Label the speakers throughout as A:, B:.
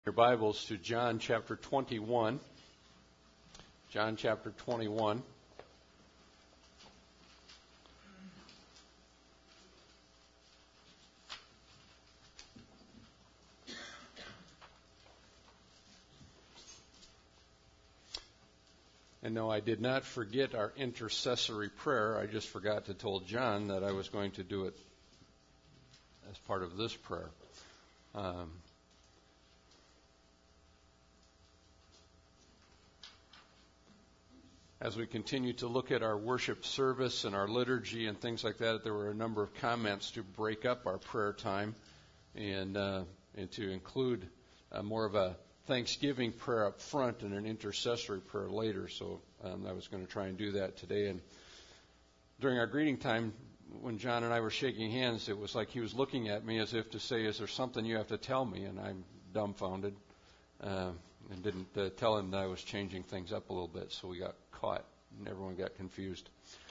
A: Your Bibles to John chapter 21. John chapter 21. And no, I did not forget our intercessory prayer. I just forgot to tell John that I was going to do it as part of this prayer. As we continue to look at our worship service and our liturgy and things like that, there were a number of comments to break up our prayer time and to include more of a Thanksgiving prayer up front and an intercessory prayer later. So I was going to try and do that today. And during our greeting time, when John and I were shaking hands, it was like he was looking at me as if to say, "Is there something you have to tell me?" And I'm dumbfounded and didn't tell him that I was changing things up a little bit. So we got caught and everyone got confused.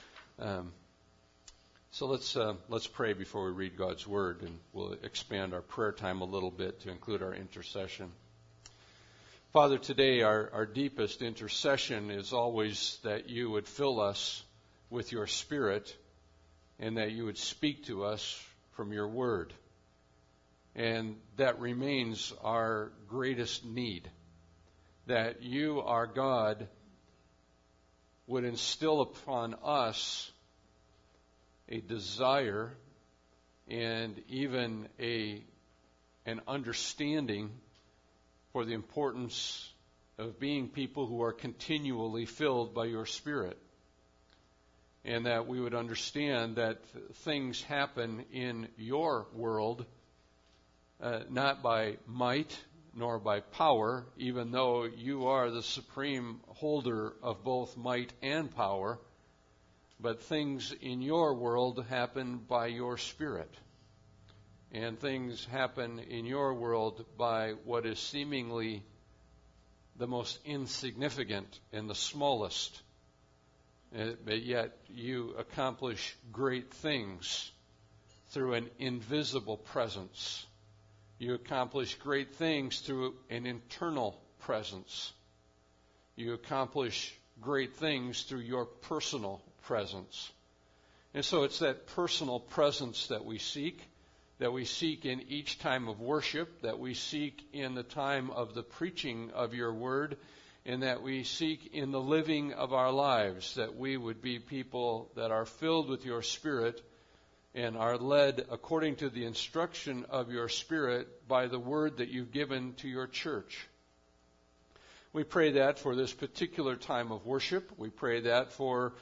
A: So let's pray before we read God's Word, and we'll expand our prayer time a little bit to include our intercession. Father, today our deepest intercession is always that you would fill us with your Spirit and that you would speak to us from your Word. And that remains our greatest need, that you, our God, would instill upon us a desire and even an understanding for the importance of being people who are continually filled by your Spirit. And that we would understand that things happen in your world, not by might nor by power, even though you are the supreme holder of both might and power, but things in your world happen by your Spirit. And things happen in your world by what is seemingly the most insignificant and the smallest. But yet you accomplish great things through an invisible presence. You accomplish great things through an internal presence. You accomplish great things through your personal presence. And so it's that personal presence that we seek in each time of worship, that we seek in the time of the preaching of your word, and that we seek in the living of our lives, that we would be people that are filled with your Spirit and are led according to the instruction of your Spirit by the word that you've given to your church. We pray that for this particular time of worship. We pray that for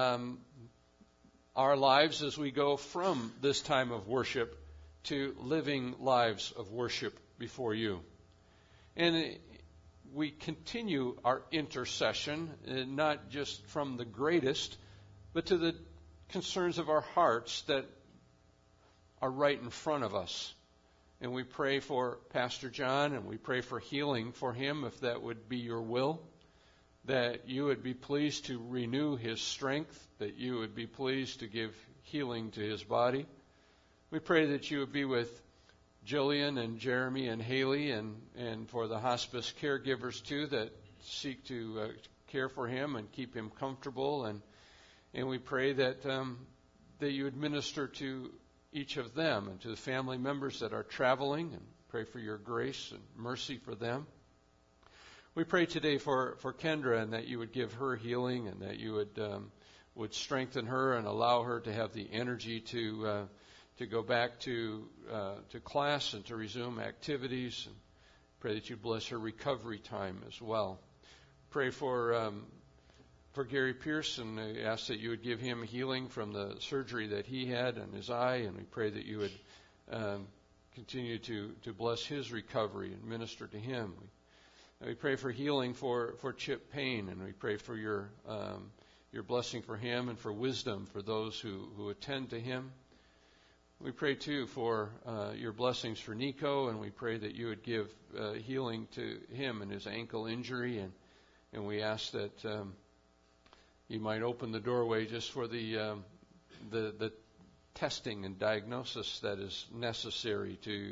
A: our lives as we go from this time of worship to living lives of worship before you. And we continue our intercession, not just from the greatest, but to the concerns of our hearts that are right in front of us. And we pray for Pastor John, and we pray for healing for him, if that would be your will, that you would be pleased to renew his strength, that you would be pleased to give healing to his body. We pray that you would be with Jillian and Jeremy and Haley and for the hospice caregivers too that seek to care for him and keep him comfortable. And we pray that you would minister to each of them and to the family members that are traveling, and pray for your grace and mercy for them. We pray today for Kendra, and that you would give her healing, and that you would strengthen her and allow her to have the energy to go back to class and to resume activities. And pray that you bless her recovery time as well. Pray for Gary Pearson. I ask that you would give him healing from the surgery that he had on his eye, and we pray that you would continue to bless his recovery and minister to him. We pray for healing for Chip Payne, and we pray for your blessing for him and for wisdom for those who attend to him. We pray, too, for your blessings for Nico, and we pray that you would give healing to him and his ankle injury, and we ask that you might open the doorway just for the testing and diagnosis that is necessary to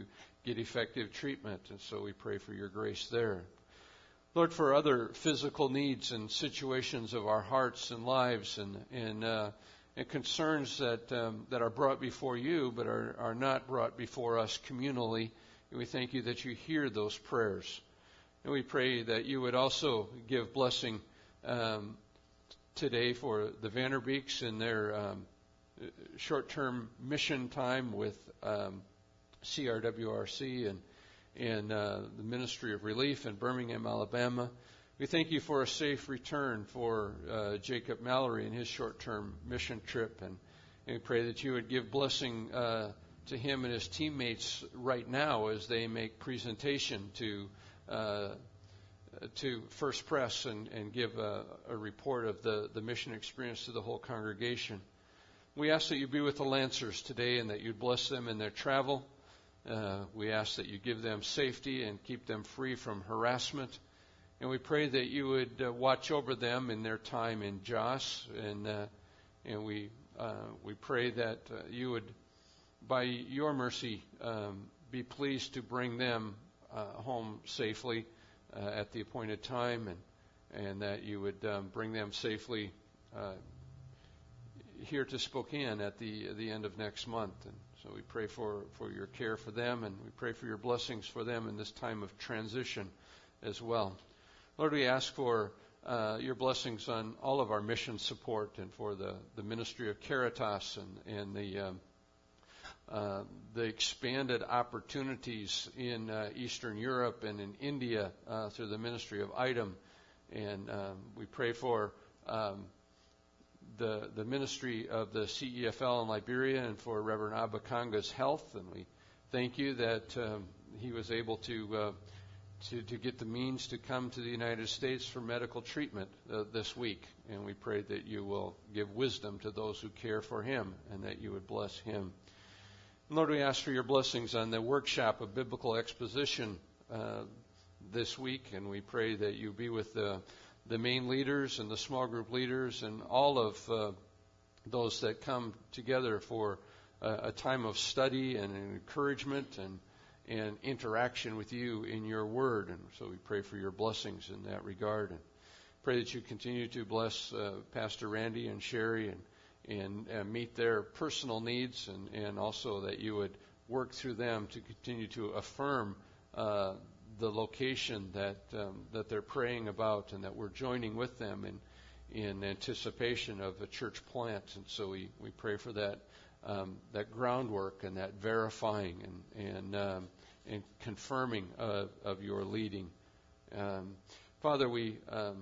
A: get effective treatment. And so we pray for your grace there. Lord, for other physical needs and situations of our hearts and lives and concerns that are brought before you but are not brought before us communally, and we thank you that you hear those prayers. And we pray that you would also give blessing today for the Vanderbeeks in their short-term mission time with CRWRC and the Ministry of Relief in Birmingham, Alabama. We thank you for a safe return for Jacob Mallory and his short-term mission trip, and we pray that you would give blessing to him and his teammates right now as they make presentation to First Press and give a report of the mission experience to the whole congregation. We ask that you be with the Lancers today and that you'd bless them in their travel. We ask that you give them safety and keep them free from harassment. And we pray that you would watch over them in their time in Jos. And we pray that you would, by your mercy, be pleased to bring them home safely at the appointed time, and that you would bring them safely here to Spokane at the end of next month. And so we pray for your care for them, and we pray for your blessings for them in this time of transition as well. Lord, we ask for your blessings on all of our mission support and for the ministry of Caritas and the expanded opportunities in Eastern Europe and in India through the ministry of IDEM. And we pray for the ministry of the CEFL in Liberia and for Reverend Abakanga's health. And we thank you that he was able to get the means to come to the United States for medical treatment this week. And we pray that you will give wisdom to those who care for him and that you would bless him. And Lord, we ask for your blessings on the workshop of biblical exposition this week. And we pray that you be with the main leaders and the small group leaders and all of those that come together for a time of study and encouragement and interaction with you in your word. And so we pray for your blessings in that regard. And pray that you continue to bless Pastor Randy and Sherry and meet their personal needs, and also that you would work through them to continue to affirm the location that they're praying about, and that we're joining with them in anticipation of a church plant. And so we pray for that groundwork and that verifying and confirming of your leading. Father, we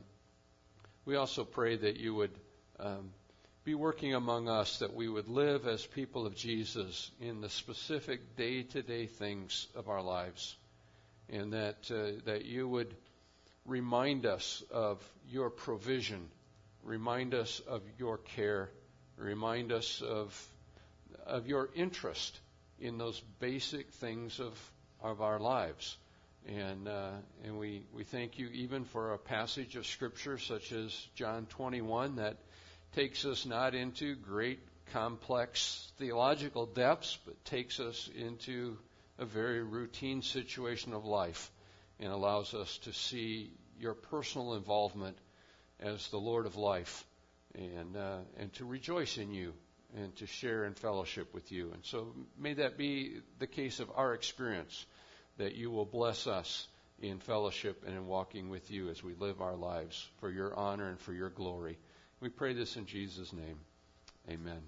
A: also pray that you would be working among us, that we would live as people of Jesus in the specific day-to-day things of our lives, and that you would remind us of your provision, remind us of your care, remind us of your interest in those basic things of our lives. And we thank you even for a passage of Scripture such as John 21 that takes us not into great complex theological depths, but takes us into a very routine situation of life and allows us to see your personal involvement as the Lord of life, and to rejoice in you and to share in fellowship with you. And so may that be the case of our experience, that you will bless us in fellowship and in walking with you as we live our lives for your honor and for your glory. We pray this in Jesus' name. Amen.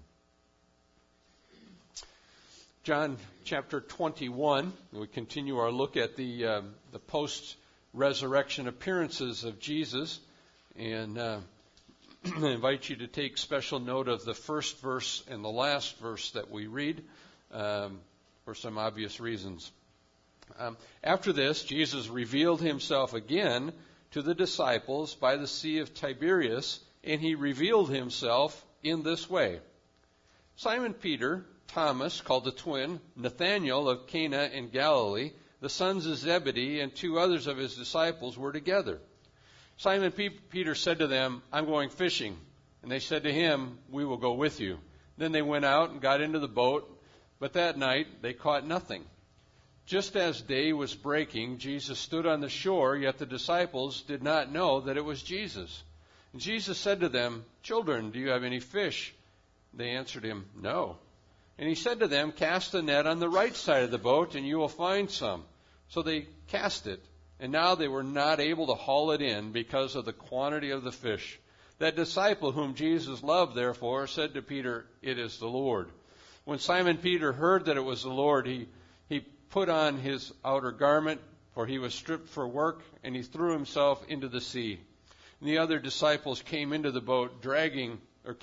A: John chapter 21. We continue our look at the post-resurrection appearances of Jesus, and I invite you to take special note of the first verse and the last verse that we read for some obvious reasons. After this, Jesus revealed himself again to the disciples by the Sea of Tiberias, and he revealed himself in this way. Simon Peter, Thomas, called the twin, Nathanael of Cana in Galilee, the sons of Zebedee, and two others of his disciples were together. Simon Peter said to them, "I'm going fishing." And they said to him, "We will go with you." Then they went out and got into the boat, but that night they caught nothing. Just as day was breaking, Jesus stood on the shore, yet the disciples did not know that it was Jesus. And Jesus said to them, "Children, do you have any fish?" They answered him, "No." And he said to them, "Cast a net on the right side of the boat, and you will find some." So they cast it, and now they were not able to haul it in because of the quantity of the fish. That disciple whom Jesus loved, therefore, said to Peter, "It is the Lord." When Simon Peter heard that it was the Lord, he put on his outer garment, for he was stripped for work, and he threw himself into the sea. And the other disciples came in the boat, dragging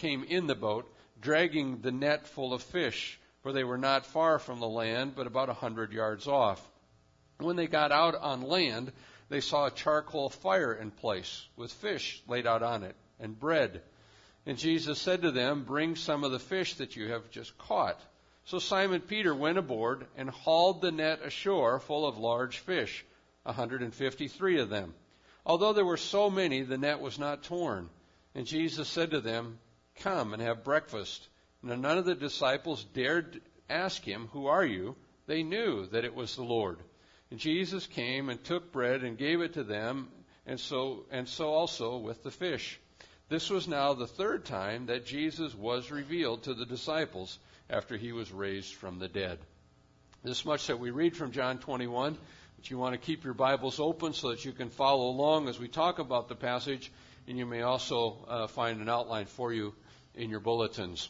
A: the net full of fish, for they were not far from the land, but about 100 yards off. When they got out on land, they saw a charcoal fire in place, with fish laid out on it, and bread. And Jesus said to them, "Bring some of the fish that you have just caught." So Simon Peter went aboard and hauled the net ashore full of large fish, 153 of them. Although there were so many, the net was not torn. And Jesus said to them, "Come and have breakfast." Now none of the disciples dared ask him, "Who are you?" They knew that it was the Lord. And Jesus came and took bread and gave it to them, and so also with the fish. This was now the third time that Jesus was revealed to the disciples after he was raised from the dead. This much that we read from John 21, but you want to keep your Bibles open so that you can follow along as we talk about the passage, and you may also find an outline for you in your bulletins.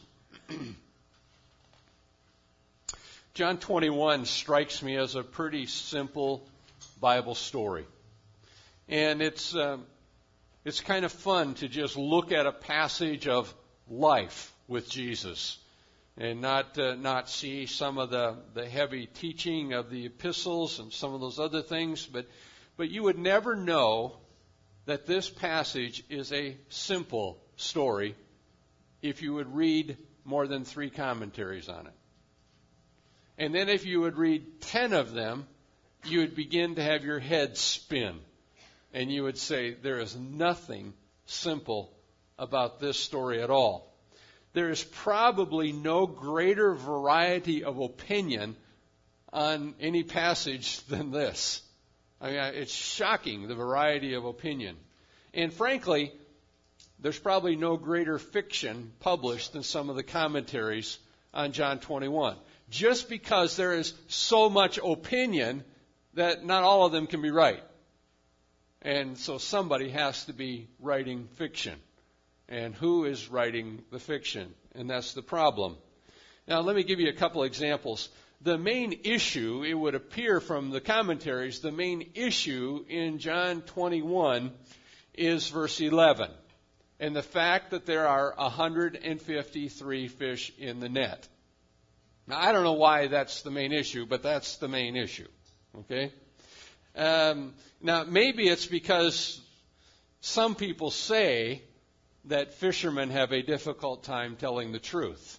A: John 21 strikes me as a pretty simple Bible story. And it's kind of fun to just look at a passage of life with Jesus and not see some of the heavy teaching of the epistles and some of those other things. But you would never know that this passage is a simple story if you would read more than 3 commentaries on it. And then if you would read 10 of them, you would begin to have your head spin. And you would say, there is nothing simple about this story at all. There is probably no greater variety of opinion on any passage than this. I mean, it's shocking, the variety of opinion. And frankly, there's probably no greater fiction published than some of the commentaries on John 21. Just because there is so much opinion that not all of them can be right. And so somebody has to be writing fiction. And who is writing the fiction? And that's the problem. Now, let me give you a couple examples. The main issue, it would appear from the commentaries, the main issue in John 21 is verse 11. And the fact that there are 153 fish in the net. Now, I don't know why that's the main issue, but that's the main issue. Okay? Now, maybe it's because some people say that fishermen have a difficult time telling the truth.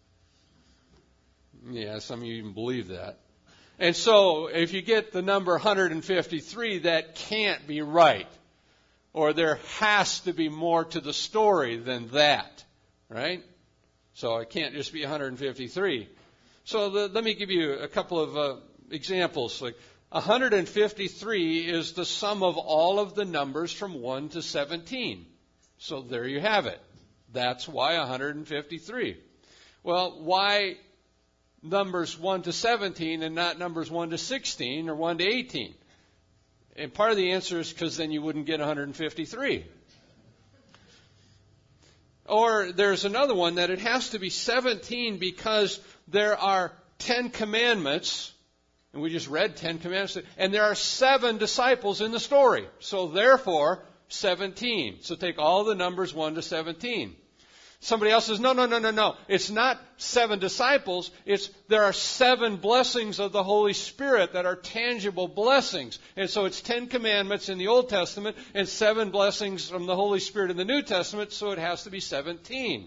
A: Yeah, some of you even believe that. And so, if you get the number 153, that can't be right. Or there has to be more to the story than that. Right? So, it can't just be 153. So, let me give you a couple of examples. Like 153 is the sum of all of the numbers from 1 to 17. So there you have it. That's why 153. Well, why numbers 1 to 17 and not numbers 1 to 16 or 1 to 18? And part of the answer is because then you wouldn't get 153. Or there's another one that it has to be 17 because there are 10 commandments. And we just read 10 commandments. And there are 7 disciples in the story. So therefore, 17. So take all the numbers 1 to 17. Somebody else says, no. It's not 7 disciples. There are 7 blessings of the Holy Spirit that are tangible blessings. And so it's 10 commandments in the Old Testament and 7 blessings from the Holy Spirit in the New Testament. So it has to be 17.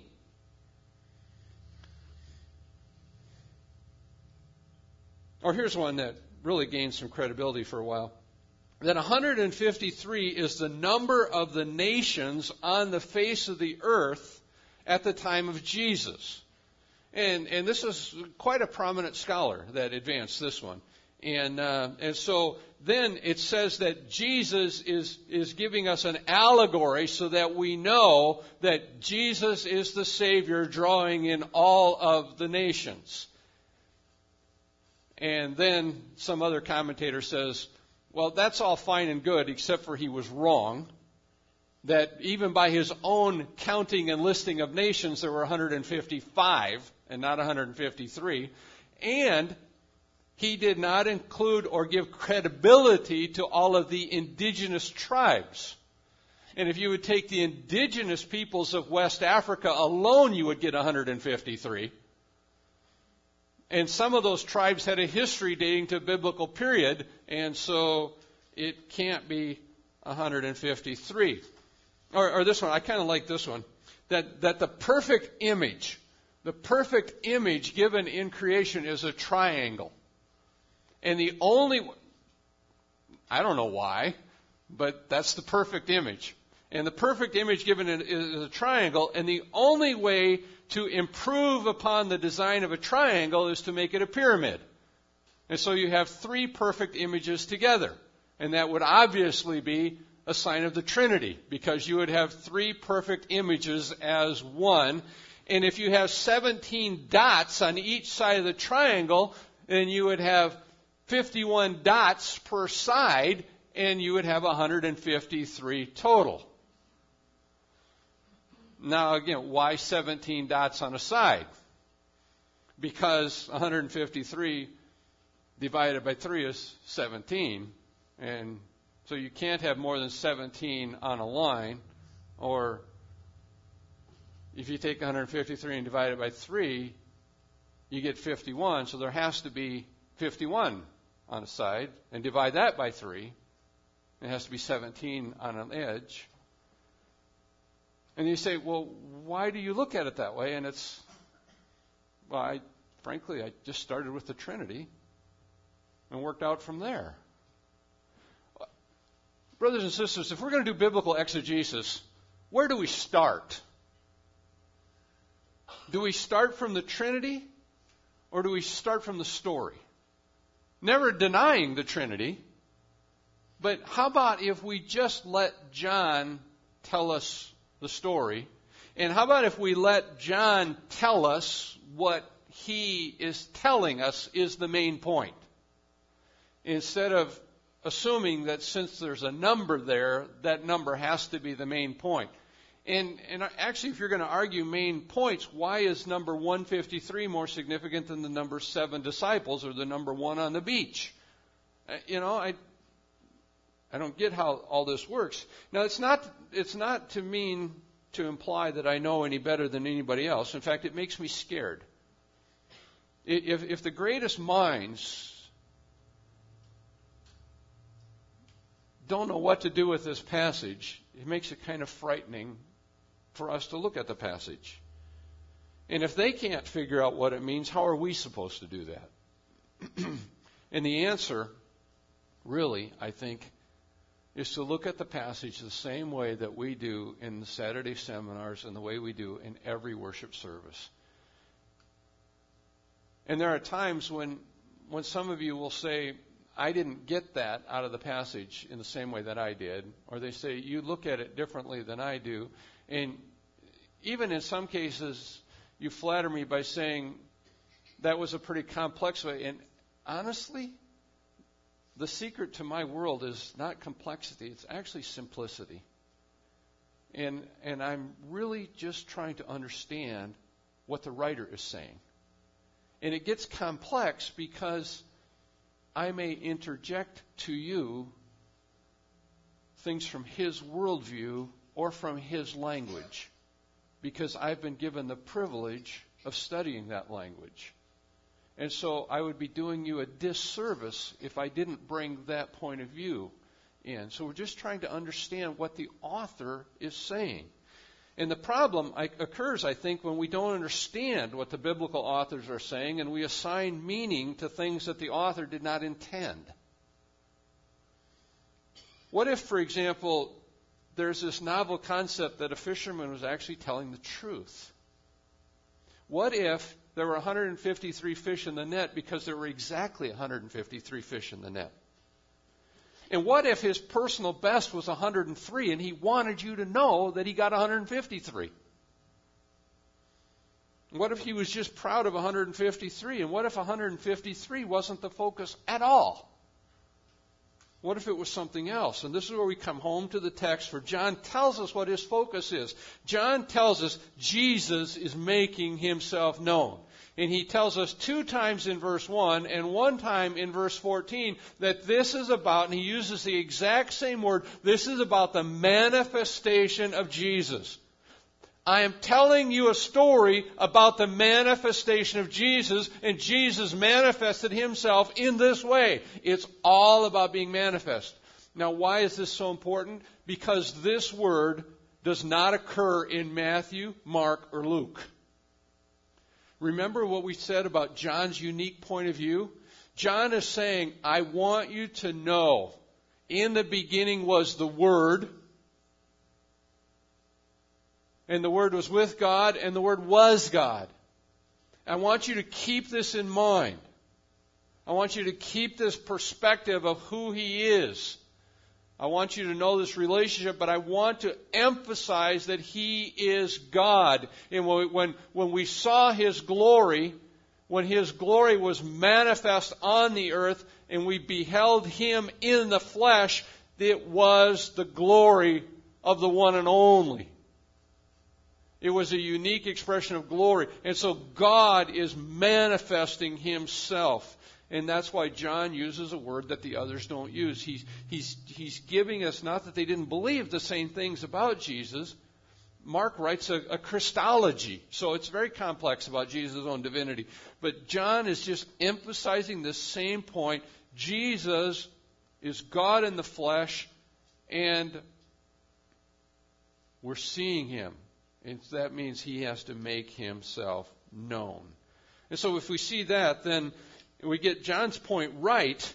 A: Or here's one that really gained some credibility for a while. That 153 is the number of the nations on the face of the earth at the time of Jesus. And this is quite a prominent scholar that advanced this one. And so then it says that Jesus is giving us an allegory so that we know that Jesus is the Savior drawing in all of the nations. And then some other commentator says, well, that's all fine and good, except for he was wrong. That even by his own counting and listing of nations, there were 155 and not 153. And he did not include or give credibility to all of the indigenous tribes. And if you would take the indigenous peoples of West Africa alone, you would get 153. And some of those tribes had a history dating to a biblical period, and so it can't be 153. Or this one, I kind of like this one, that the perfect image given in creation is a triangle. And the only, I don't know why, but that's the perfect image. And the perfect image given is a triangle, and the only way to improve upon the design of a triangle is to make it a pyramid. And so you have three perfect images together. And that would obviously be a sign of the Trinity, because you would have three perfect images as one. And if you have 17 dots on each side of the triangle, then you would have 51 dots per side, and you would have 153 total. Now, again, why 17 dots on a side? Because 153 divided by 3 is 17. And so you can't have more than 17 on a line. Or if you take 153 and divide it by 3, you get 51. So there has to be 51 on a side. And divide that by 3. It has to be 17 on an edge. And you say, well, why do you look at it that way? And it's, well, frankly, I just started with the Trinity and worked out from there. Brothers and sisters, if we're going to do biblical exegesis, where do we start? Do we start from the Trinity, or do we start from the story? Never denying the Trinity, but how about if we just let John tell us the story? And how about if we let John tell us what he is telling us is the main point, instead of assuming that since there's a number there, that number has to be the main point. And actually, if you're going to argue main points, why is number 153 more significant than the number 7 disciples or the number 1 on the beach? I don't get how all this works. Now, it's not to mean to imply that I know any better than anybody else. In fact, it makes me scared. If the greatest minds don't know what to do with this passage, it makes it kind of frightening for us to look at the passage. And if they can't figure out what it means, how are we supposed to do that? And the answer, really, I think, is to look at the passage the same way that we do in the Saturday seminars and the way we do in every worship service. And there are times when some of you will say, I didn't get that out of the passage in the same way that I did. Or they say, you look at it differently than I do. And even in some cases, you flatter me by saying that was a pretty complex way. And honestly, the secret to my world is not complexity. It's actually simplicity. And I'm really just trying to understand what the writer is saying. And it gets complex because I may interject to you things from his worldview or from his language, because I've been given the privilege of studying that language. And so I would be doing you a disservice if I didn't bring that point of view in. So we're just trying to understand what the author is saying. And the problem occurs, I think, when we don't understand what the biblical authors are saying and we assign meaning to things that the author did not intend. What if, for example, there's this novel concept that a fisherman was actually telling the truth? What if there were 153 fish in the net because there were exactly 153 fish in the net? And what if his personal best was 103 and he wanted you to know that he got 153? What if he was just proud of 153? And what if 153 wasn't the focus at all? What if it was something else? And this is where we come home to the text, for John tells us what his focus is. John tells us Jesus is making himself known. And he tells us 2 times in verse 1 and 1 time in verse 14 that this is about, and he uses the exact same word, this is about the manifestation of Jesus. I am telling you a story about the manifestation of Jesus, and Jesus manifested himself in this way. It's all about being manifest. Now, why is this so important? Because this word does not occur in Matthew, Mark, or Luke. Remember what we said about John's unique point of view? John is saying, I want you to know, in the beginning was the Word, and the Word was with God, and the Word was God. I want you to keep this in mind. I want you to keep this perspective of who He is. I want you to know this relationship, but I want to emphasize that He is God. And when we saw His glory, when His glory was manifest on the earth, and we beheld Him in the flesh, it was the glory of the one and only. It was a unique expression of glory. And so God is manifesting Himself. And that's why John uses a word that the others don't use. He's giving us, not that they didn't believe the same things about Jesus. Mark writes a Christology, so it's very complex about Jesus' own divinity. But John is just emphasizing this same point. Jesus is God in the flesh, and we're seeing Him. And that means He has to make Himself known. And so if we see that, then we get John's point right,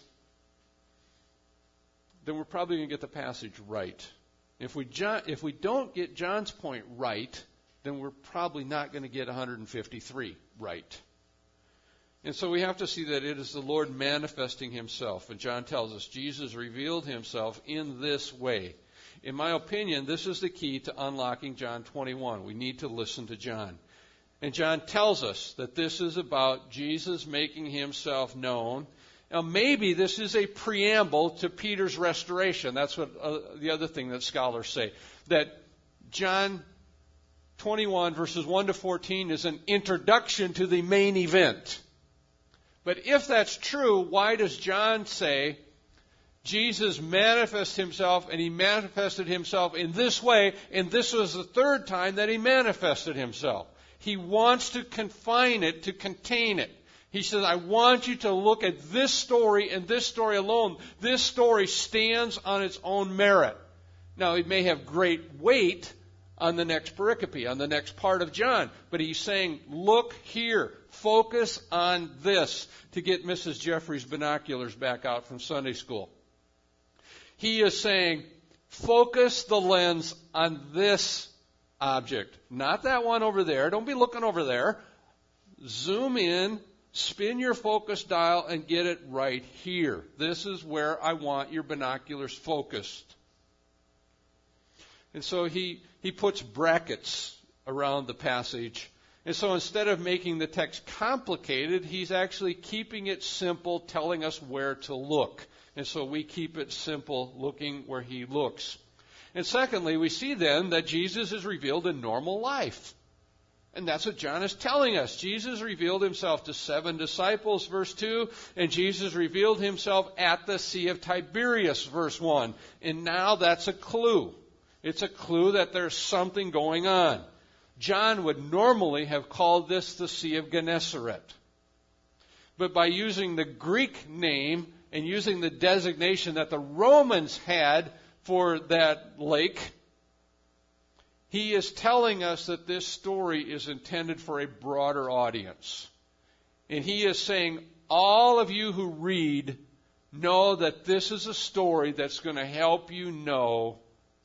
A: then we're probably going to get the passage right. If we don't get John's point right, then we're probably not going to get 153 right. And so we have to see that it is the Lord manifesting Himself. And John tells us Jesus revealed Himself in this way. In my opinion, this is the key to unlocking John 21. We need to listen to John. And John tells us that this is about Jesus making Himself known. Now, maybe this is a preamble to Peter's restoration. That's what the other thing that scholars say. That John 21, verses 1 to 14, is an introduction to the main event. But if that's true, why does John say Jesus manifests Himself, and He manifested Himself in this way, and this was the 3rd time that He manifested Himself? He wants to confine it, to contain it. He says, I want you to look at this story and this story alone. This story stands on its own merit. Now, it may have great weight on the next pericope, on the next part of John. But he's saying, look here. Focus on this, to get Mrs. Jeffrey's binoculars back out from Sunday school. He is saying, focus the lens on this object, not that one over there. Don't be looking over there. Zoom in, spin your focus dial, and get it right here. This is where I want your binoculars focused. And so he puts brackets around the passage. And so instead of making the text complicated, he's actually keeping it simple, telling us where to look. And so we keep it simple, looking where He looks. And secondly, we see then that Jesus is revealed in normal life. And that's what John is telling us. Jesus revealed Himself to 7 disciples, verse 2, and Jesus revealed Himself at the Sea of Tiberias, verse 1. And now that's a clue. It's a clue that there's something going on. John would normally have called this the Sea of Gennesaret. But by using the Greek name and using the designation that the Romans had for that lake, he is telling us that this story is intended for a broader audience. And he is saying, all of you who read know that this is a story that's going to help you know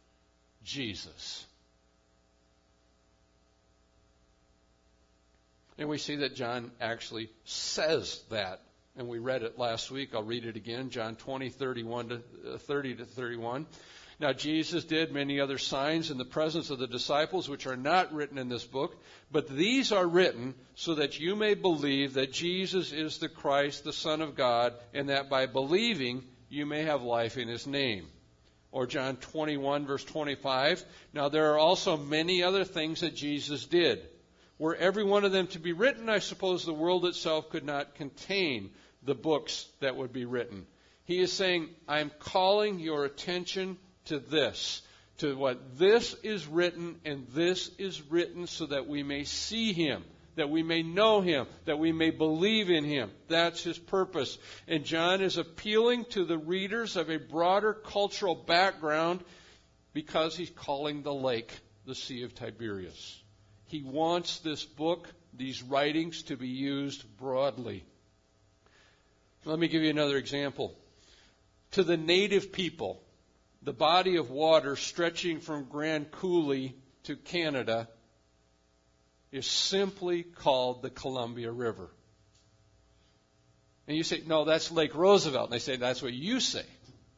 A: Jesus. And we see that John actually says that. And we read it last week. I'll read it again. John 20:30-31. Now Jesus did many other signs in the presence of the disciples, which are not written in this book, but these are written so that you may believe that Jesus is the Christ, the Son of God, and that by believing you may have life in his name. Or John 21:25. Now there are also many other things that Jesus did. Were every one of them to be written, I suppose the world itself could not contain the books that would be written. He is saying, I'm calling your attention to this, to what this is written, and this is written so that we may see him, that we may know him, that we may believe in him. That's his purpose. And John is appealing to the readers of a broader cultural background because he's calling the lake the Sea of Tiberias. He wants this book, these writings, to be used broadly. Let me give you another example. To the native people, the body of water stretching from Grand Coulee to Canada is simply called the Columbia River. And you say, no, that's Lake Roosevelt. And they say, that's what you say.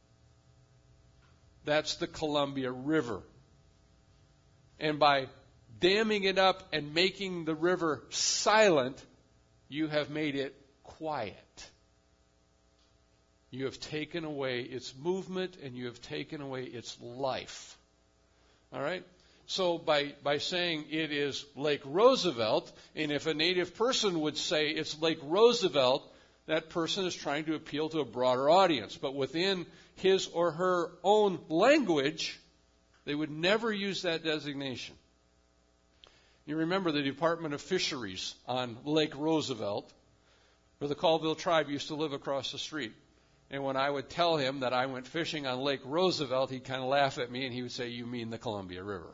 A: That's the Columbia River. And by damming it up and making the river silent, you have made it quiet. You have taken away its movement and you have taken away its life. All right? So by saying it is Lake Roosevelt, and if a native person would say it's Lake Roosevelt, that person is trying to appeal to a broader audience. But within his or her own language, they would never use that designation. You remember the Department of Fisheries on Lake Roosevelt, where the Colville tribe used to live across the street. And when I would tell him that I went fishing on Lake Roosevelt, he'd kind of laugh at me and he would say, you mean the Columbia River.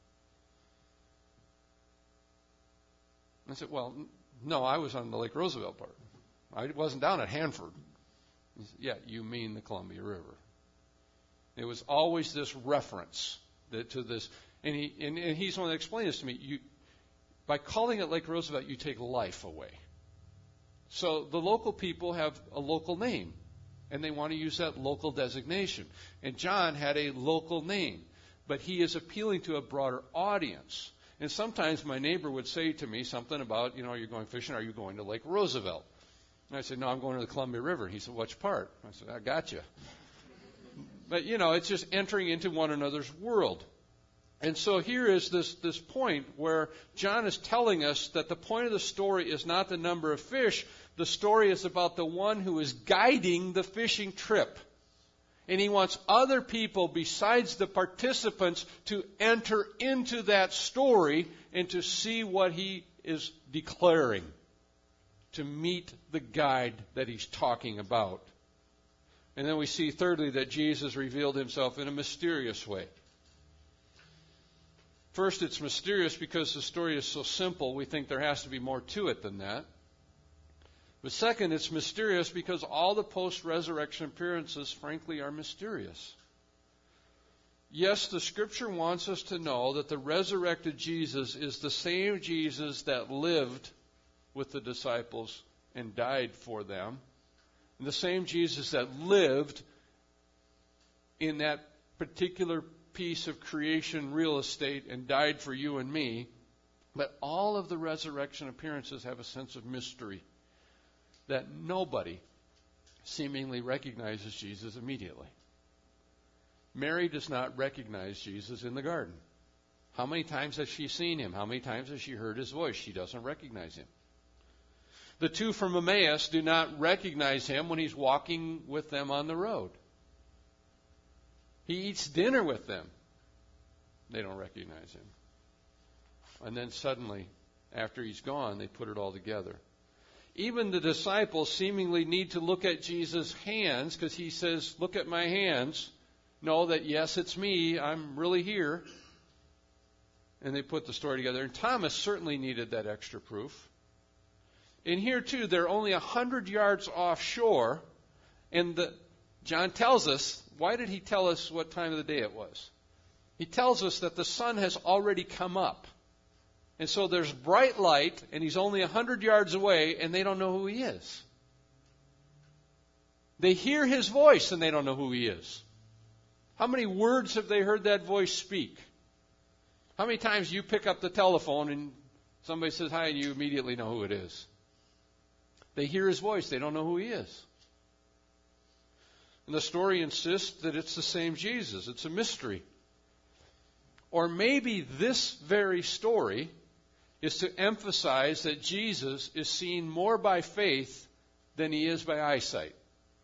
A: I said, well, no, I was on the Lake Roosevelt part. I wasn't down at Hanford. He said, yeah, you mean the Columbia River. It was always this reference to this. And he's the one that explained this to me. By calling it Lake Roosevelt, you take life away. So the local people have a local name, and they want to use that local designation. And John had a local name, but he is appealing to a broader audience. And sometimes my neighbor would say to me something about, are you going fishing? Are you going to Lake Roosevelt? And I said, no, I'm going to the Columbia River. He said, which part? I said, I got you. But, it's just entering into one another's world. And so here is this point where John is telling us that the point of the story is not the number of fish. The story is about the one who is guiding the fishing trip. And he wants other people besides the participants to enter into that story and to see what he is declaring, to meet the guide that he's talking about. And then we see, thirdly, that Jesus revealed himself in a mysterious way. First, it's mysterious because the story is so simple, we think there has to be more to it than that. But second, it's mysterious because all the post-resurrection appearances, frankly, are mysterious. Yes, the Scripture wants us to know that the resurrected Jesus is the same Jesus that lived with the disciples and died for them, and the same Jesus that lived in that particular piece of creation real estate and died for you and me. But all of the resurrection appearances have a sense of mystery that nobody seemingly recognizes Jesus immediately. Mary does not recognize Jesus in the garden. How many times has she seen him? How many times has she heard his voice? She doesn't recognize him. The two from Emmaus do not recognize him when he's walking with them on the road. He eats dinner with them. They don't recognize him. And then suddenly, after he's gone, they put it all together. Even the disciples seemingly need to look at Jesus' hands because he says, look at my hands. Know that, yes, it's me. I'm really here. And they put the story together. And Thomas certainly needed that extra proof. And here, too, they're only 100 yards offshore. And John tells us, why did he tell us what time of the day it was? He tells us that the sun has already come up. And so there's bright light, and he's only 100 yards away, and they don't know who he is. They hear his voice, and they don't know who he is. How many words have they heard that voice speak? How many times you pick up the telephone and somebody says hi, and you immediately know who it is? They hear his voice. They don't know who he is. And the story insists that it's the same Jesus. It's a mystery. Or maybe this very story is to emphasize that Jesus is seen more by faith than he is by eyesight.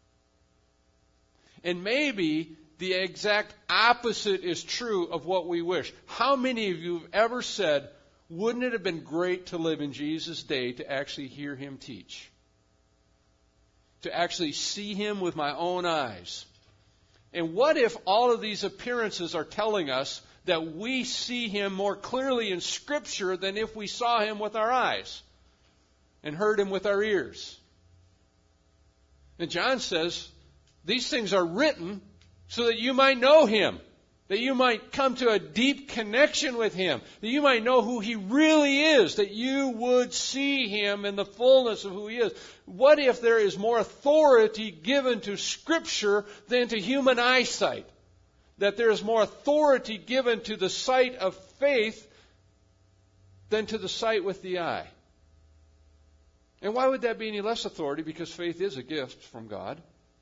A: And maybe the exact opposite is true of what we wish. How many of you have ever said, wouldn't it have been great to live in Jesus' day to actually hear him teach? To actually see him with my own eyes? And what if all of these appearances are telling us that we see him more clearly in Scripture than if we saw him with our eyes and heard him with our ears? And John says, these things are written so that you might know him, that you might come to a deep connection with him, that you might know who he really is, that you would see him in the fullness of who he is. What if there is more authority given to Scripture than to human eyesight? That there is more authority given to the sight of faith than to the sight with the eye. And why would that be any less authority? Because faith is a gift from God.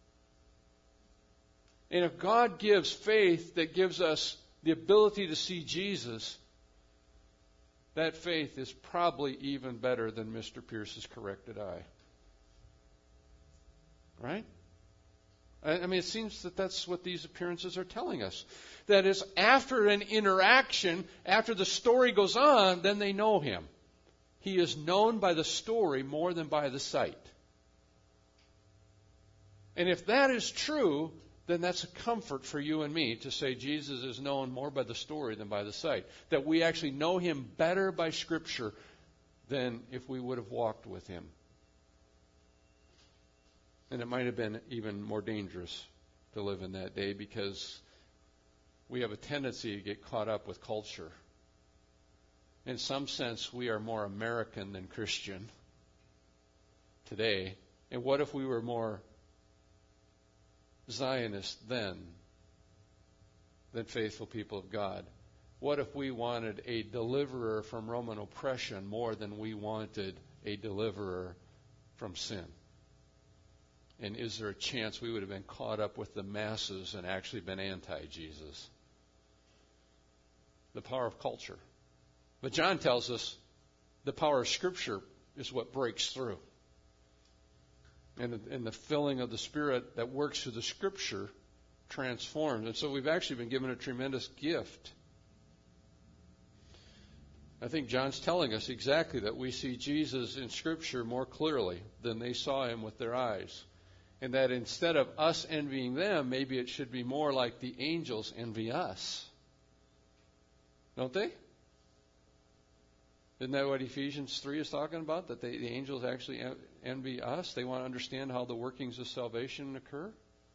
A: And if God gives faith that gives us the ability to see Jesus, that faith is probably even better than Mr. Pierce's corrected eye. Right? I mean, it seems that that's what these appearances are telling us. That is, after an interaction, after the story goes on, then they know him. He is known by the story more than by the sight. And if that is true, then that's a comfort for you and me to say Jesus is known more by the story than by the sight. That we actually know him better by Scripture than if we would have walked with him. And it might have been even more dangerous to live in that day because we have a tendency to get caught up with culture. In some sense, we are more American than Christian today. And what if we were more Zionist then than faithful people of God? What if we wanted a deliverer from Roman oppression more than we wanted a deliverer from sin? And is there a chance we would have been caught up with the masses and actually been anti-Jesus? The power of culture. But John tells us the power of Scripture is what breaks through. And the filling of the Spirit that works through the Scripture transforms. And so we've actually been given a tremendous gift. I think John's telling us exactly that we see Jesus in Scripture more clearly than they saw him with their eyes. And that instead of us envying them, maybe it should be more like the angels envy us. Don't they? Isn't that what Ephesians 3 is talking about? That the angels actually envy us? They want to understand how the workings of salvation occur?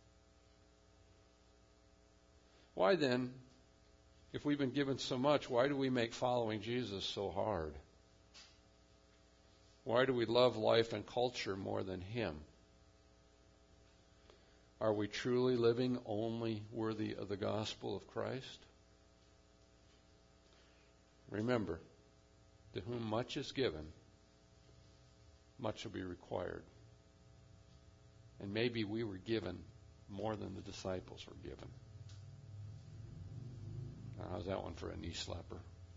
A: Why then, if we've been given so much, why do we make following Jesus so hard? Why do we love life and culture more than him? Are we truly living only worthy of the gospel of Christ? Remember, to whom much is given, much will be required. And maybe we were given more than the disciples were given. Now, how's that one for a knee slapper?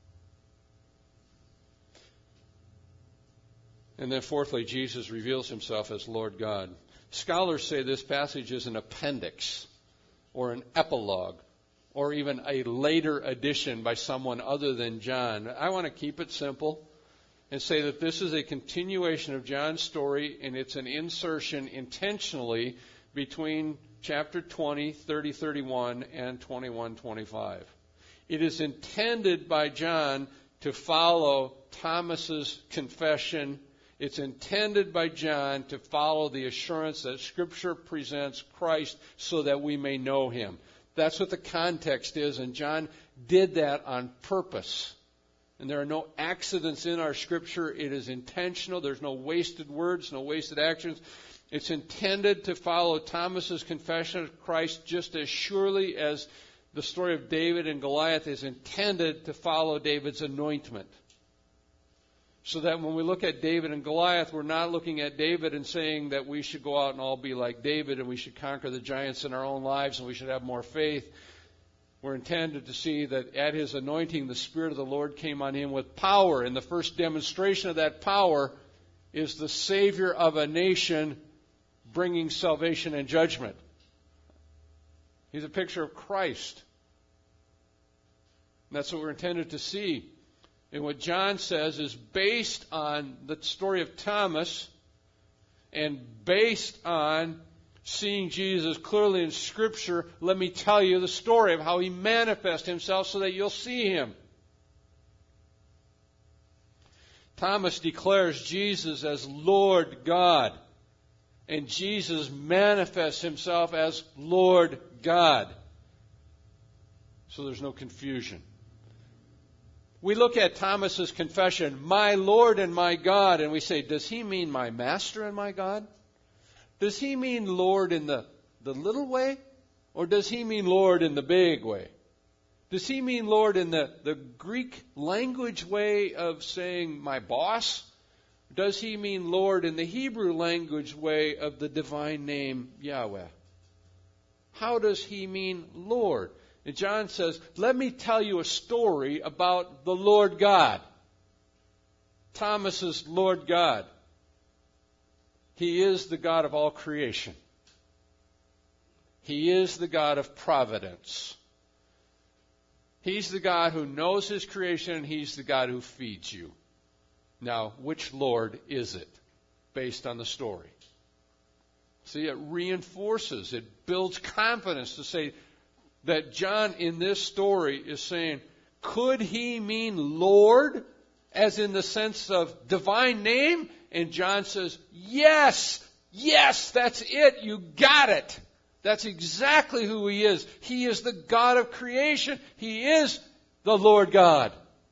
A: And then fourthly, Jesus reveals himself as Lord God. Scholars say this passage is an appendix or an epilogue or even a later addition by someone other than John. I want to keep it simple and say that this is a continuation of John's story, and it's an insertion intentionally between chapter 20, 30, 31, and 21, 25. It is intended by John to follow Thomas's confession. It's intended by John to follow the assurance that Scripture presents Christ so that we may know him. That's what the context is, and John did that on purpose And there are no accidents in our Scripture. It is intentional. There's no wasted words, no wasted actions. It's intended to follow Thomas's confession of Christ just as surely as the story of David and Goliath is intended to follow David's anointment. So that when we look at David and Goliath, we're not looking at David and saying that we should go out and all be like David and we should conquer the giants in our own lives and we should have more faith. We're intended to see that at his anointing, the Spirit of the Lord came on him with power. And the first demonstration of that power is the Savior of a nation bringing salvation and judgment. He's a picture of Christ. And that's what we're intended to see. And what John says is based on the story of Thomas and based on seeing Jesus clearly in Scripture. Let me tell you the story of how he manifests himself so that you'll see him. Thomas declares Jesus as Lord God. And Jesus manifests himself as Lord God. So there's no confusion. We look at Thomas's confession, my Lord and my God, and we say, does he mean my Master and my God? Does he mean Lord in the little way? Or does he mean Lord in the big way? Does he mean Lord in the Greek language way of saying my boss? Does he mean Lord in the Hebrew language way of the divine name Yahweh? How does he mean Lord? And John says, let me tell you a story about the Lord God. Thomas's Lord God. He is the God of all creation. He is the God of providence. He's the God who knows his creation, and he's the God who feeds you. Now, which Lord is it, based on the story? See, it reinforces, it builds confidence to say that John in this story is saying, could he mean Lord, as in the sense of divine name? And John says, yes, that's it, you got it. That's exactly who he is. He is the God of creation. He is the Lord God.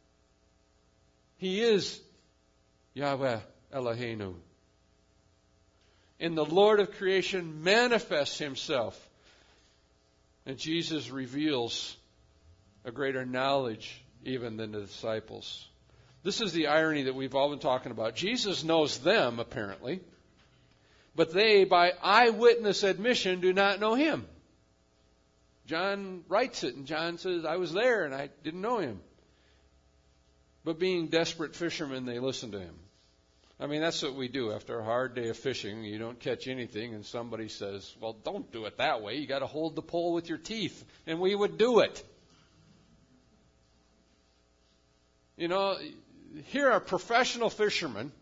A: He is Yahweh Eloheinu. And the Lord of creation manifests himself. And Jesus reveals a greater knowledge even than the disciples. This is the irony that we've all been talking about. Jesus knows them, apparently, but they, by eyewitness admission, do not know him. John writes it, and John says, I was there, and I didn't know him. But being desperate fishermen, they listen to him. I mean, that's what we do after a hard day of fishing. You don't catch anything, and somebody says, well, don't do it that way. You got to hold the pole with your teeth. And we would do it. You know, here are professional fishermen.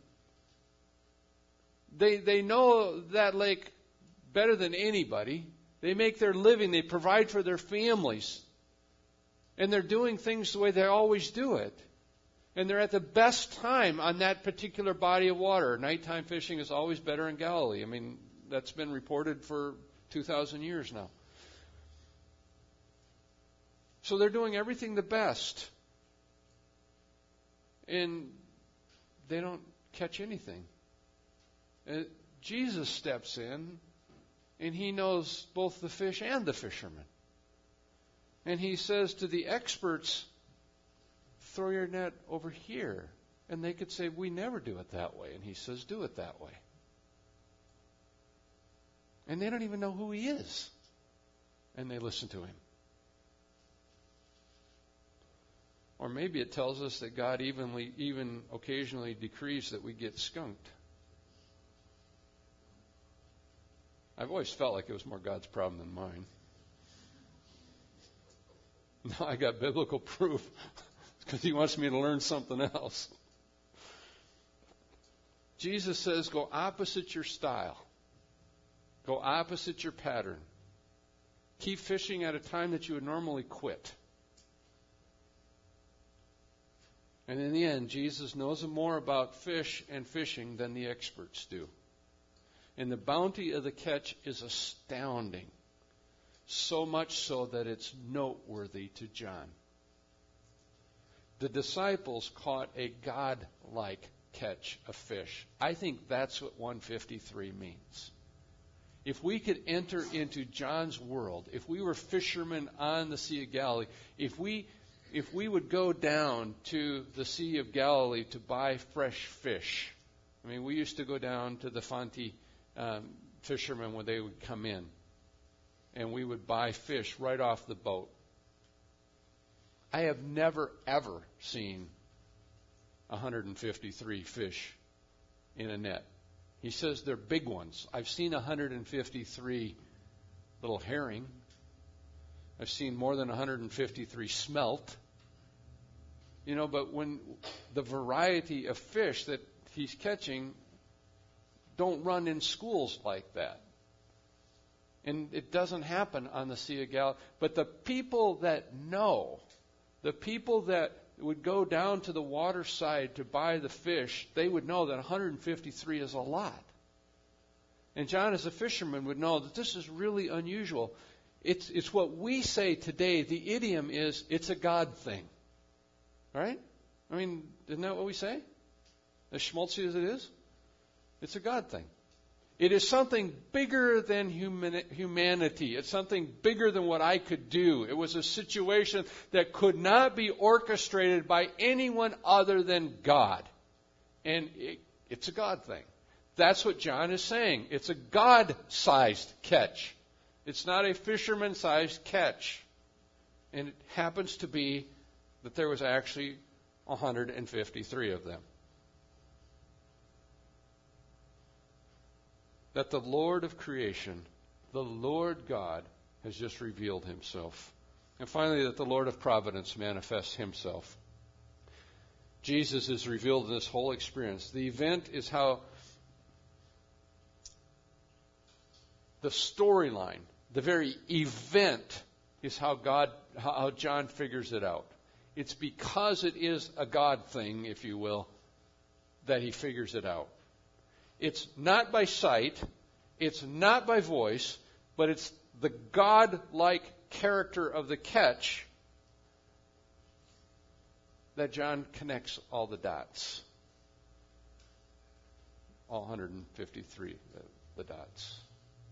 A: They know that lake better than anybody. They make their living. They provide for their families. And they're doing things the way they always do it. And they're at the best time on that particular body of water. Nighttime fishing is always better in Galilee. I mean, that's been reported for 2,000 years now. So they're doing everything the best. And they don't catch anything. Jesus steps in, and he knows both the fish and the fishermen. And he says to the experts, throw your net over here. And they could say, we never do it that way. And he says, do it that way. And they don't even know who he is. And they listen to him. Or maybe it tells us that God even occasionally decrees that we get skunked. I've always felt like it was more God's problem than mine. Now I got biblical proof because he wants me to learn something else. Jesus says, go opposite your style. Go opposite your pattern. Keep fishing at a time that you would normally quit. And in the end, Jesus knows more about fish and fishing than the experts do. And the bounty of the catch is astounding. So much so that it's noteworthy to John. the disciples caught a God-like catch of fish. I think that's what 153 means. If we could enter into John's world, if we were fishermen on the Sea of Galilee, if we would go down to the Sea of Galilee to buy fresh fish. I mean, we used to go down to the Fanti fishermen when they would come in, and we would buy fish right off the boat. I have never, ever seen 153 fish in a net. He says they're big ones. I've seen 153 little herring. I've seen more than 153 smelt. But when the variety of fish that he's catching don't run in schools like that. And it doesn't happen on the Sea of Galilee. But the people that know, the people that would go down to the waterside to buy the fish, they would know that 153 is a lot. And John, as a fisherman, would know that this is really unusual. It's what we say today. The idiom is, it's a God thing. Right? I mean, isn't that what we say? As schmaltzy as it is? It's a God thing. It is something bigger than humanity. It's something bigger than what I could do. It was a situation that could not be orchestrated by anyone other than God. And it's a God thing. That's what John is saying. It's a God-sized catch. It's not a fisherman-sized catch. And it happens to be that there was actually 153 of them. That the Lord of creation, the Lord God, has just revealed himself. And finally, that the Lord of providence manifests himself. Jesus is revealed in this whole experience. The event is how the storyline, the very event, is how John figures it out. It's because it is a God thing, if you will, that he figures it out. It's not by sight, it's not by voice, but it's the God-like character of the catch that John connects all the dots. All 153, the dots.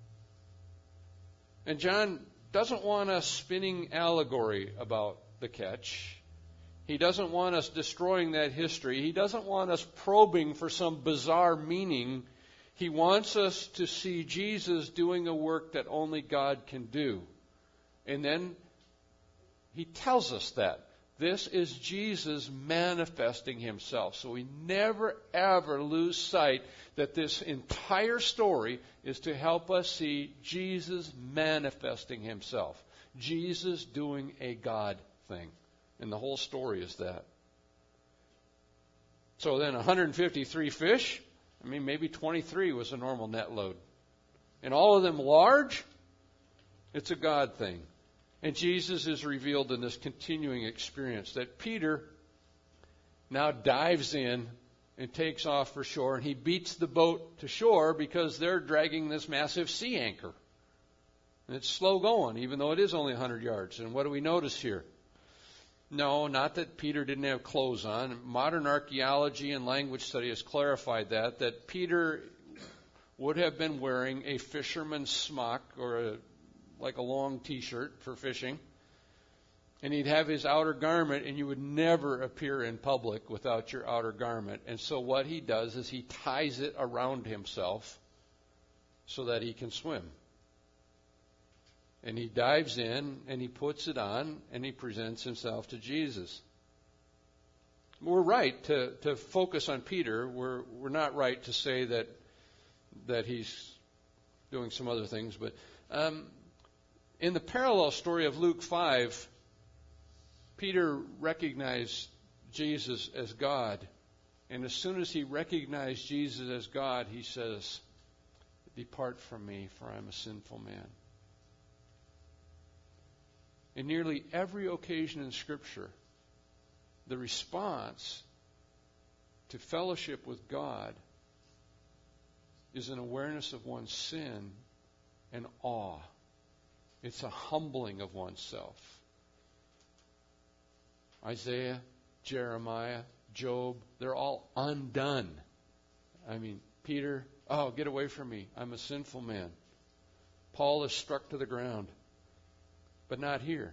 A: And John doesn't want us spinning allegory about the catch. He doesn't want us destroying that history. He doesn't want us probing for some bizarre meaning. He wants us to see Jesus doing a work that only God can do. And then he tells us that. This is Jesus manifesting himself. So we never, ever lose sight that this entire story is to help us see Jesus manifesting himself. Jesus doing a God thing. And the whole story is that. So then 153 fish, maybe 23 was a normal net load. And all of them large, it's a God thing. And Jesus is revealed in this continuing experience that Peter now dives in and takes off for shore, and he beats the boat to shore because they're dragging this massive sea anchor. And it's slow going, even though it is only 100 yards. And what do we notice here? No, not that Peter didn't have clothes on. Modern archaeology and language study has clarified that Peter would have been wearing a fisherman's smock or like a long T-shirt for fishing. And he'd have his outer garment, and you would never appear in public without your outer garment. And so what he does is he ties it around himself so that he can swim. And he dives in, and he puts it on, and he presents himself to Jesus. We're right to focus on Peter. We're not right to say that he's doing some other things. But in the parallel story of Luke 5, Peter recognized Jesus as God. And as soon as he recognized Jesus as God, he says, "Depart from me, for I am a sinful man." In nearly every occasion in Scripture, the response to fellowship with God is an awareness of one's sin and awe. It's a humbling of oneself. Isaiah Jeremiah, Job, they're all undone. I mean, Peter, oh, get away from me. I'm a sinful man. Paul is struck to the ground. But not here.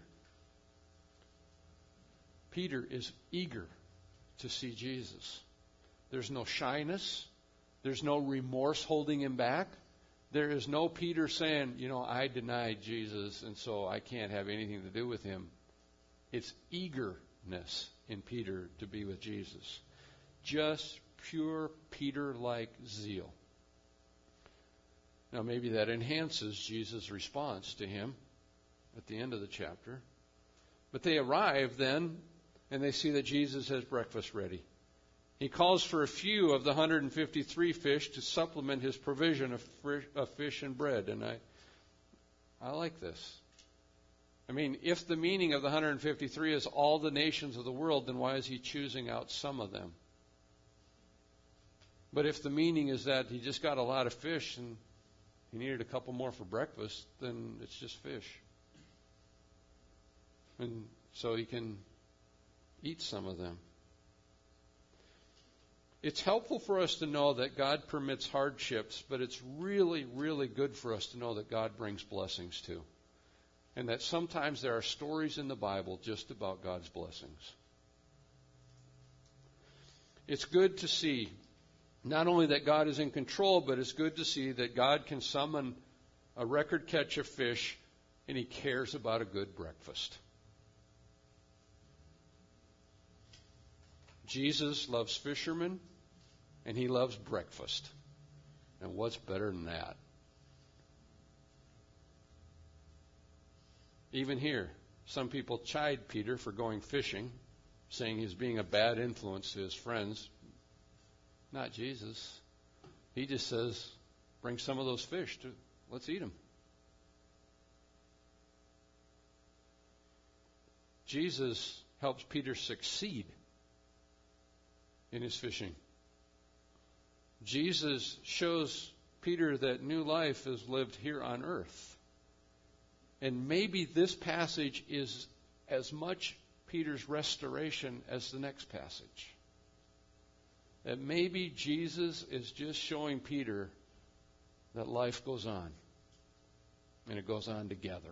A: Peter is eager to see Jesus. There's no shyness. There's no remorse holding him back. There is no Peter saying, I denied Jesus and so I can't have anything to do with him. It's eagerness in Peter to be with Jesus. Just pure Peter-like zeal. Now maybe that enhances Jesus' response to him at the end of the chapter. But they arrive then and they see that Jesus has breakfast ready. He calls for a few of the 153 fish to supplement his provision of fish and bread. And I like this. I mean, if the meaning of the 153 is all the nations of the world, then why is he choosing out some of them? But if the meaning is that he just got a lot of fish and he needed a couple more for breakfast, then it's just fish. And so he can eat some of them. It's helpful for us to know that God permits hardships, but it's really, really good for us to know that God brings blessings too. And that sometimes there are stories in the Bible just about God's blessings. It's good to see not only that God is in control, but it's good to see that God can summon a record catch of fish and he cares about a good breakfast. Jesus loves fishermen and he loves breakfast. And what's better than that? Even here, some people chide Peter for going fishing, saying he's being a bad influence to his friends. Not Jesus. He just says, bring some of those fish. Let's eat them. Jesus helps Peter succeed in his fishing. Jesus shows Peter that new life is lived here on earth. And maybe this passage is as much Peter's restoration as the next passage. That maybe Jesus is just showing Peter that life goes on. And it goes on together.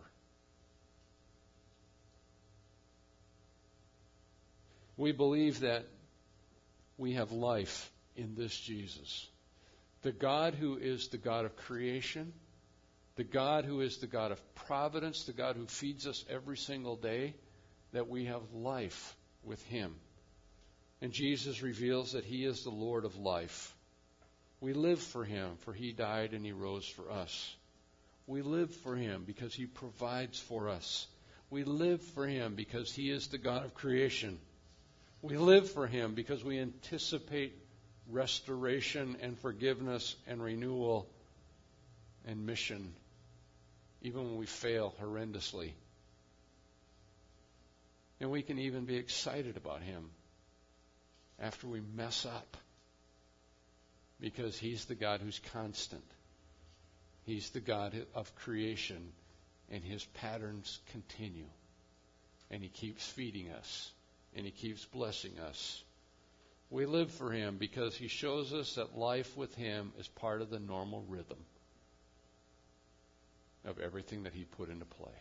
A: We believe that we have life in this Jesus. The God who is the God of creation, the God who is the God of providence, the God who feeds us every single day, that we have life with him. And Jesus reveals that he is the Lord of life. We live for him, for he died and he rose for us. We live for him because he provides for us. We live for him because he is the God of creation. We live for him because we anticipate restoration and forgiveness and renewal and mission, even when we fail horrendously. And we can even be excited about him after we mess up, because he's the God who's constant. He's the God of creation, and his patterns continue. And he keeps feeding us, and he keeps blessing us. We live for him because he shows us that life with him is part of the normal rhythm of everything that he put into play.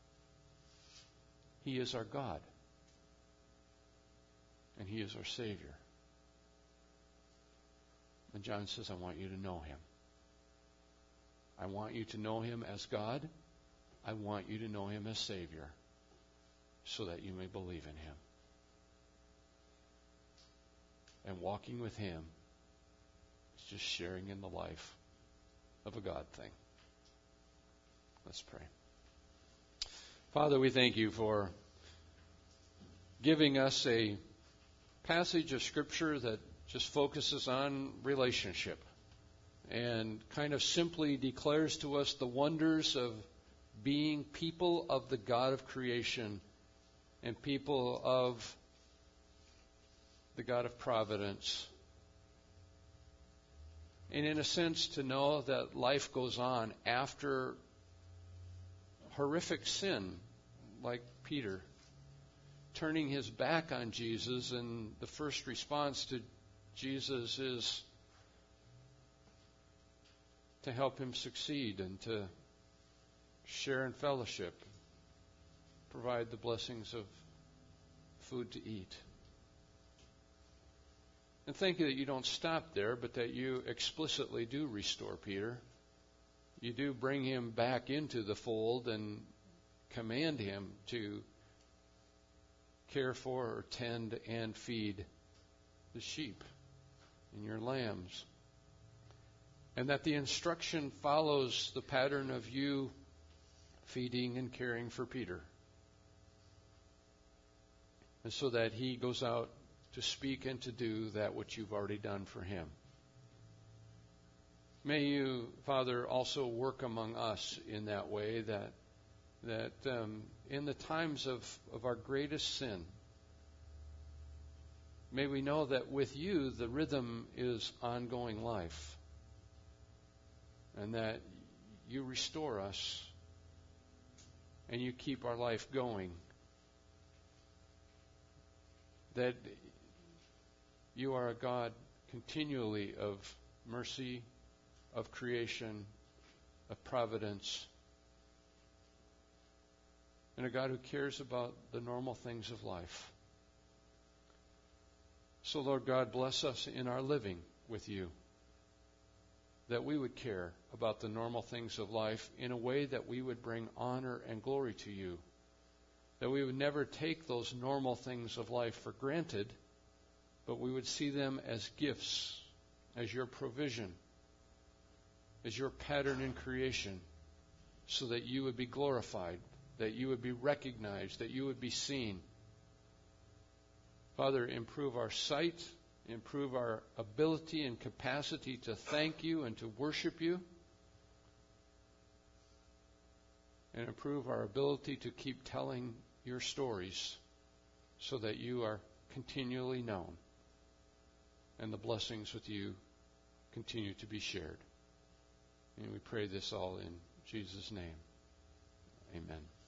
A: He is our God. And he is our Savior. And John says, I want you to know him. I want you to know him as God. I want you to know him as Savior, so that you may believe in him. And walking with him is just sharing in the life of a God thing. Let's pray. Father, we thank you for giving us a passage of Scripture that just focuses on relationship and kind of simply declares to us the wonders of being people of the God of creation and people of the God of providence. And in a sense, to know that life goes on after horrific sin, like Peter, turning his back on Jesus, and the first response to Jesus is to help him succeed and to share in fellowship, provide the blessings of food to eat. And thank you that you don't stop there, but that you explicitly do restore Peter. You do bring him back into the fold and command him to care for or tend and feed the sheep and your lambs. And that the instruction follows the pattern of you feeding and caring for Peter. And so that he goes out to speak and to do that which you've already done for him. May you, Father, also work among us in that way, that in the times of our greatest sin, may we know that with you the rhythm is ongoing life, and that you restore us and you keep our life going, that you are a God continually of mercy, of creation, of providence, and a God who cares about the normal things of life. So, Lord God, bless us in our living with you, that we would care about the normal things of life in a way that we would bring honor and glory to you, that we would never take those normal things of life for granted, but we would see them as gifts, as your provision, as your pattern in creation, so that you would be glorified, that you would be recognized, that you would be seen. Father, improve our sight, improve our ability and capacity to thank you and to worship you, and improve our ability to keep telling your stories so that you are continually known and the blessings with you continue to be shared. And we pray this all in Jesus' name. Amen.